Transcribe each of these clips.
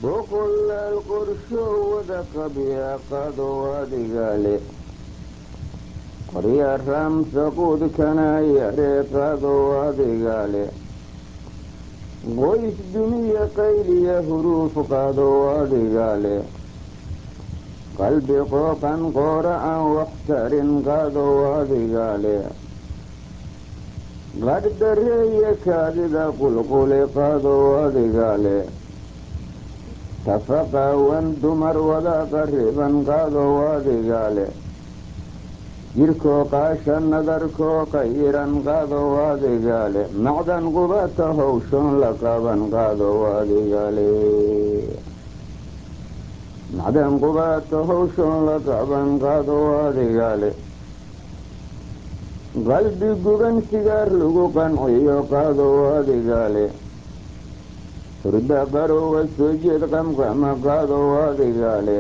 boqolaal qorsho wada qabya qado adigaale qorya raamsa quudkana yare qado adigaale qoys duniya qayliya huruuf qado adigaale qalbi qooqan qoora aan wax tarin qado adigaale qadhdareeye kaadida qulquli qado adigaale tafaqaawan dumar wada qariban qado adigaale jirkoo qaasha nadarkoo qayiran qado adigaale macdan qubata hawshoon la qaban qado adigaale macdan qubata hawshoon la qaban qado adigaale qalbi guban sigaar lagu qanciyo qado adigaale hurda qarowa soo jeed qamqama qado adigaale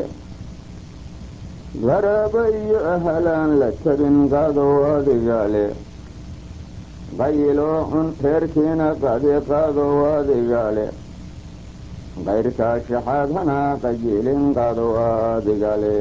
qaraaba iyo ahalaan la tabin qado adigaale qayiloo cun reerkiina qadi qado adigaale qayrkaa shaxaad hanaa qajilin qado adigaale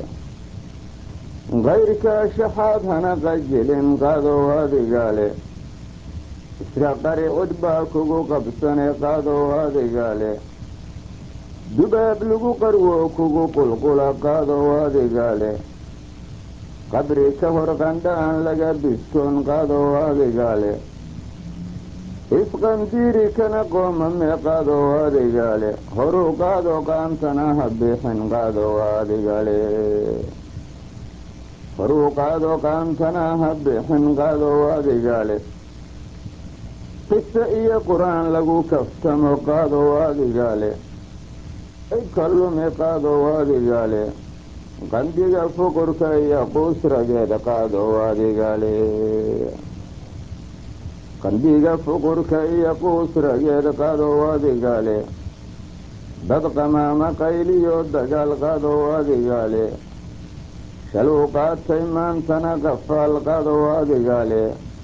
qayrkaa shaxaad hana qajilin qado adigaale isra qari cud baa kugu qabsane qado adigaale dubaab lagu qarwo kugu qulqula qado adigaale qabri ka hor qandhaan laga biskoon qado adigaale isqandiiri kana qoomame qado adigaale horuu qaado qaantana ha bixin qado adigaale horuu qaado qaantana ha bixin qado adigaale qisa iyo qur-aan lagu kaftamo qado adigaale ibka lumi qado adigaale qandiga fuqurka iyo quusrageed qado adigaale qandiga fuqurka iyo quusrageed qado adigaale dad qamaama qayliyo dagaal qado adigaale shaluu qaatay maantana qafaal qado adigaale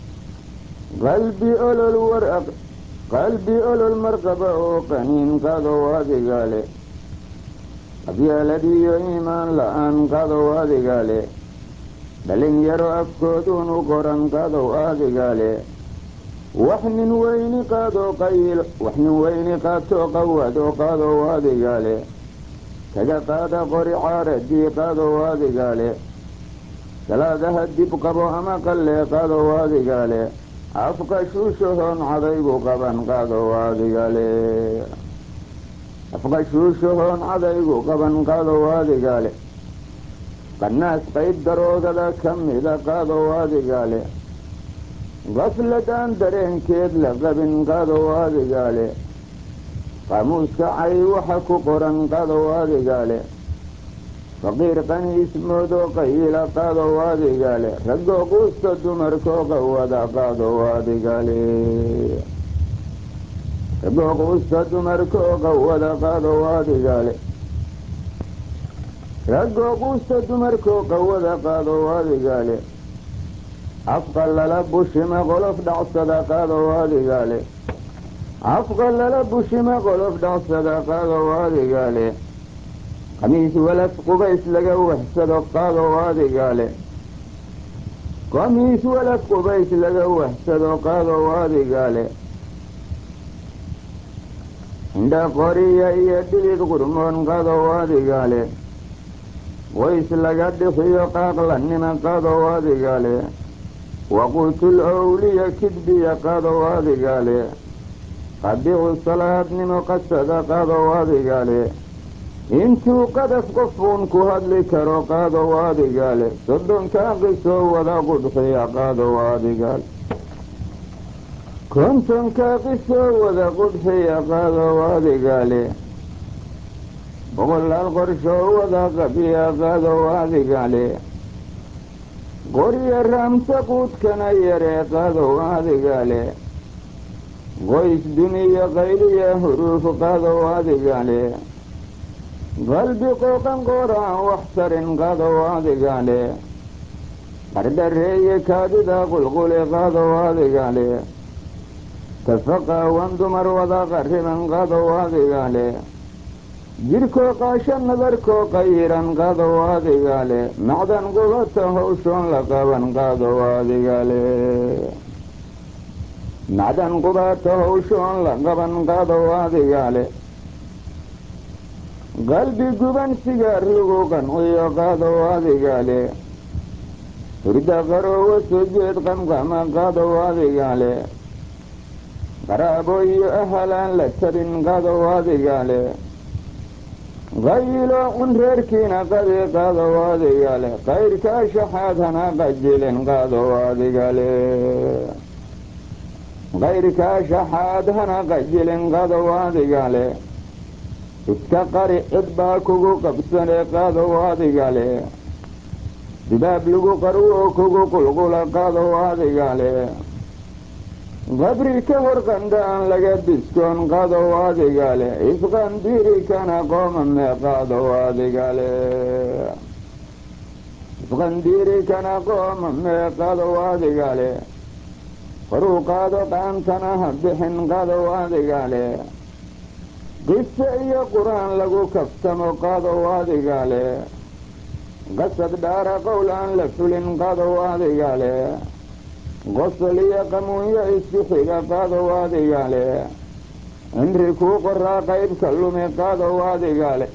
qalbi olol marqaba oo qaniin qado adigaale qabyaaladiyo iimaan la-aan qado adigaale dhalinyaro afkooduun u qoran qado adigaale wax nin weyni qaato qawado qado adigaale kaga qaada qori caaradii qado adigaale salaadaha dib qabo ama qalle qado adigaale afka shuushahoon cadaygu qaban qado adigaale afka shuushahoon cadaygu qaban qado adigaale qanaas qayb daroogada ka mida qado adigaale gafladaan dareenkeed la qabin qado adigaale qaamuuska cay waxa ku qoran qado adigaale faqiir qaniis moodo qayila qado adigaale raggoo quusta dumarkoo qawada qado adigaale raggoo quusta dumarkoo qawada qado adigaale raggoo quusta dumarkoo qawada qado adigaale afqa lala bushima qolof dhacsada qado adigaale afqa lala bushima qolof dhacsada qado adigaale qamiis walas qubays laga wahsado qado adigaale qamiis walas qubays laga wahsado qado adigaale indha qoriya iyo dhidid qurmoon qado adigaale qoys laga dhixiyo qaaqlanima qado adigaale waquutul owliya kidbiya qado adigaale qadicu salaadnimo qasada qado adigaale intuu qadaf qofuun ku hadli karo qado adigaale soddonkaa qisoo wada qudxiya qado adigaale kontonkaa qisoo wada qudxiya qado adigaale boqolaal qorshoo wada qabiya qado adigaale qorya raamsa quudkana yaree qado adigaale qoys duniya qayliya huruuf qado adigaale qalbi qooqan qoora aan wax tarin qado adigaale qardhareeye kaadida qulquli qado adigaale tafaqaawan dumar wada qariban qado adigaale jidhkoo qaasho nadarkoo qayiran qadow adigale macdan qubata hawshoon la qaban qadow adigale macdan qubata hawshoon la qaban qadow adigale qalbi guban sigaar lagu qanciyo qadow adigale hurda qaroowa soo jeed qamqama qadow adigale qaraabo iyo ahalaan la tabin qadow adigale qayilo cun reerkiina qadi qadow adigale kayrkaa shaxaad hana qajilin qadow adigale kayrkaa shaxaad hana qajilin qadow adigale iska qari cid baa kugu qabsane qadow adigale dibaab lagu qarwo kugu qulqula qadow adigale qabri ka hor qandha aan laga biskoon qadow adigale isqandiri kana qoomame qadow adigale isqandiri kana qoomame qadow adigale faruu qaado qaantana ha bixin qadow adigale qise iyo qur-aan lagu kaftamo qadow adigale qasad dhaara qowl aan la fulin qadow adigale qosol iyo qamuunyo isku xiga qadow adigale cimri kuu qoraa qaybka lumi qadow adigale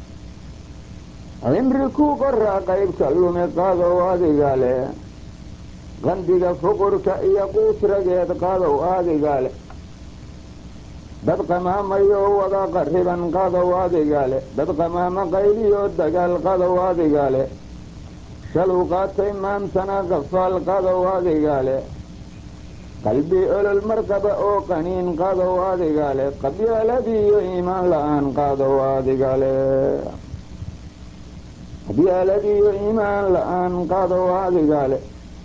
cimri kuu qoraa qaybka lumi qadow adigale qandiga fuqurka iyo quusrageed qadow adigale dad qamaamayo wada qariban qadow adigale dad qamaamo qayliyo dagaal qadow adigale shaluu qaatay maantana qafaal qadow adigale qalbi olol marqaba oo qaniin qadow adigale qabyaaladiiyo iimaan la-aan qadow adigale qabyaaladiiyo iimaan la-aan qadow adigale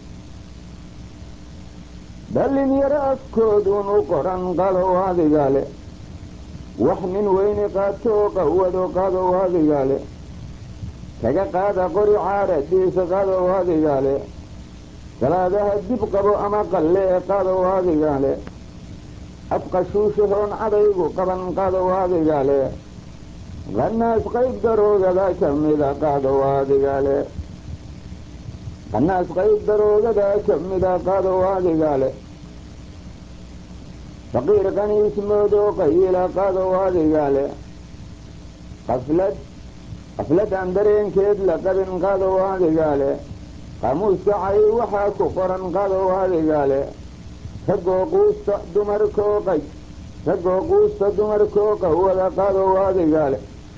dhalinyaro afkooduun u qoran qadow adigale wax nin weyni qaatoo qawado qadow adigale kaga qaada qori caaradiisa qadow adigale salaadaha dib qabo ama qallee qadow adigale afqashuushahoon cadaygu qaban qadow adigale qanaas qayb daroogada ka mida qadow adigale qanaas qayb daroogada ka mida qadow adigale faqiir qaniis moodoo qayila qadow adigale qaflad aan dareenkeed la qabin qadow adigale qaamuuska cay waxaa ku qoran qadow adigale ragoo quusta dumarkoo qawada qadow adigale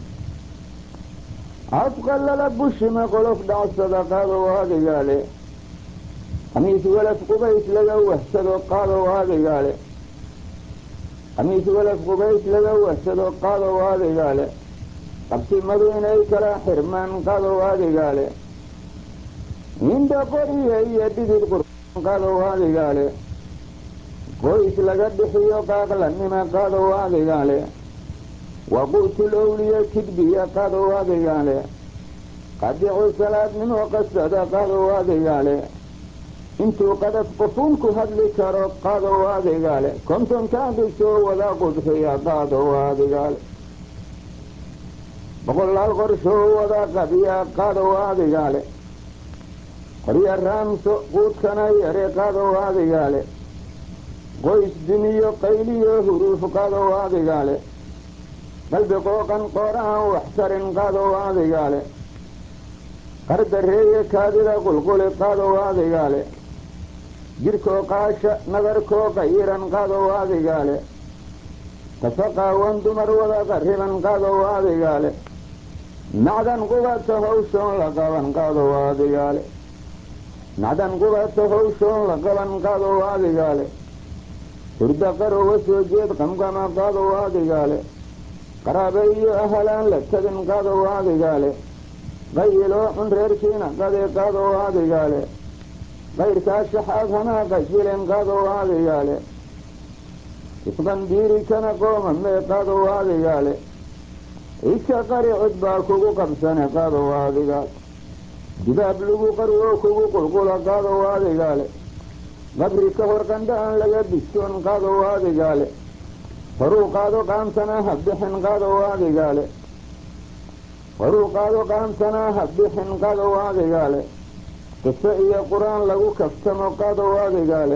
afqalala bushima qolof dhacsada qadow adigale qamiis walaf qubays laga wahsado qadow adigale qamiis walaf qubays laga wahsado qadow adigale qabsimadu inay kala xirmaan qadow adigale indha qoriya iyo dhidid qurban qadow adigale qoys laga dhixiyo qaaqlanima qadow adigale waquutul owliya kidbiya qadow adigale qadicu salaadnimo qasada qadow adigale intuu qadaf qofuun ku hadli karo qadow adigale kontonkaa qisoo wada qudxiya qadow adigale boqolaal qorshoo wada qabiya qadow adigale qorya raamso quudkana yare qadow adigale qoys duniyo qayliyo huruuf qadow adigale qalbi qooqan qooraan wax tarin qadow adigale qardareeye kaadida qulquli qadow adigale jidhkoo qaasha nadarkoo qayiran qadow adigale tafaqaawan dumar wada qariban qadow adigale macdan qubata hawshoon la qaban qadow adigale macdan qubata hawshoon la qaban qadow adigale hurda qaroowa soo jeed qamqama qadow adigale qaraabo iyo ahalaan la tabin qadow adigale qayiloo cun reerkiina qadi qadow adigale kayrkaa shaxaad hanaa qajilin qadow adigale isqandiiri kana qoomame qadow adigale iska qari cid baa kugu qabsane qadow adigale dibaab lagu qarwo kugu qulqula qadow adigale qabri ka hor qandha aan laga biskoon qadow adigale faruu qaado qaantana ha bixin qadow adigale waruu qaado qaamsanaa habixin qadow adigaale qiso iyo qur-aan lagu kaftamo qadow adigaale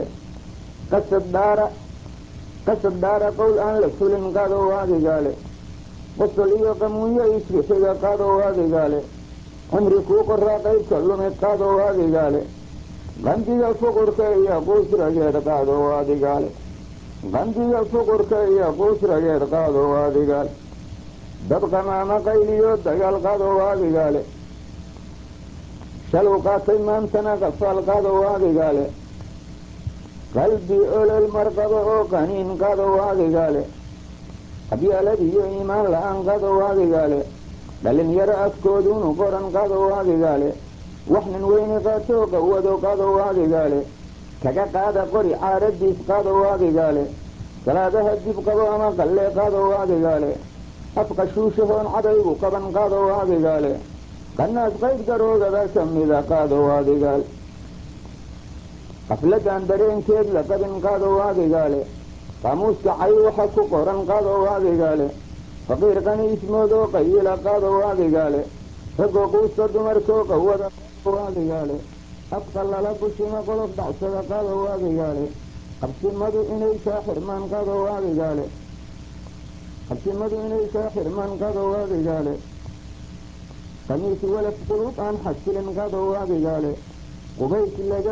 qasad dhaara qowl aan la fulin qadow adigaale qosol iyo qamuunyo isbixiga qadow adigaale cumri kuu qoraa qaybka lumi qadow adigaale qandiga fuqurka iyo quusrageed qadow adigaale qandiga fuqurka iyo quusrageed qadow adigaale dad qamaama qayliyo dagaal qadow adigaale shalow qaatay maantana qafaal qadow adigaale qalbi olol marqaba oo qaniin qadow adigaale qabyaalad iyo iimaan la-aan qadow adigaale dhalinyaro afkoodunu qoran qadow adigaale wax nin weyni qaatoo qawado qadow adigaale kaga qaada qori caaradiis qadow adigaale salaadaha dib qabo ama qalle qadow adigaale afka shuushahoon cadaygu qaban qadow adigaale qanaas qayb daroogada ka mida qadow adigaale qafladan dareenkeed la qabin qadow adigaale qaamuuska cay waxa ku qoran qadow adigaale faqiir qani ismoodoo qayila qadow adigaale ragoo quusta dumarkoo qawada qadow adigaale afka lala bushima qodob dhacsada qadow adigaale qabsimadu inay kaa xirmaan qadow adigaale adigaale qamiis walaf qulub aan xasilin qadow adigaale qubays laga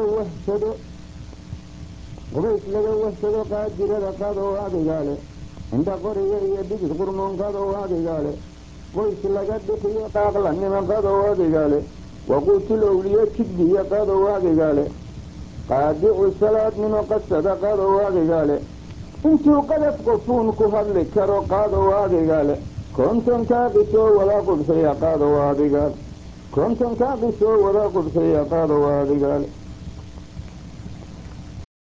wahsado qaadirada qadow adigaale indha qoriga iyo dhigid qurmoon qadow adigaale qoys laga dhiqiyo qaaqlanimo qadow adigaale waquutul owliyo kidbiya qadow adigaale qaadicu salaadnimo qasada qadow adigaale intuu qadaf qofuun ku hadli karo qadow adigaale kontonkaa qisoo wada qubxiya qadow adigaale